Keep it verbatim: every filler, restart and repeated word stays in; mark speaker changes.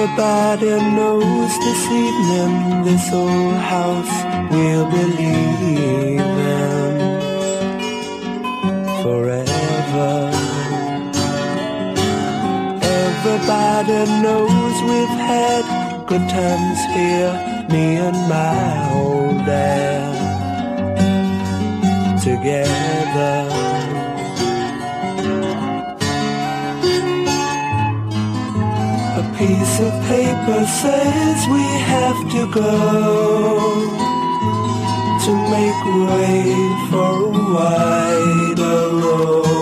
Speaker 1: Everybody knows this evening this old house will be leaving forever. Everybody knows we've had good times here, me and my old dad together. A piece of paper says we have to go to make way for a wider road.